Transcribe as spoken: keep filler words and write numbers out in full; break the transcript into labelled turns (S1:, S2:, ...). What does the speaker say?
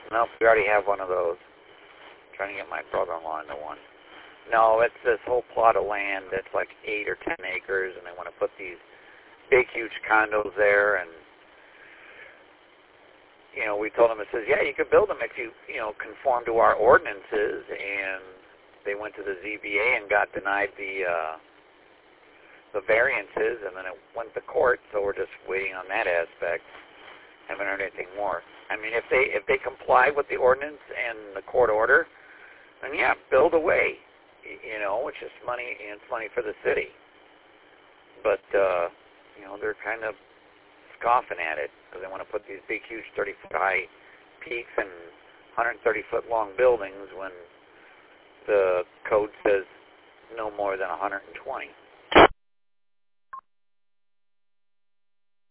S1: Nope, we already have one of those. I'm trying to get my brother-in-law into one. No, it's this whole plot of land that's like eight or ten acres, and they want to put these big, huge condos there. And you know, we told them, it says, yeah, you could build them if you, you know, conform to our ordinances. And they went to the Z B A and got denied the uh, the variances, and then it went to court. So we're just waiting on that aspect. Haven't heard anything more. I mean, if they if they comply with the ordinance and the court order, then yeah, build away. You know, which is money, and it's money for the city. But uh, you know, they're kind of scoffing at it because they want to put these big, huge, thirty-foot high peaks and one hundred thirty foot long buildings when the code says no more than one hundred twenty.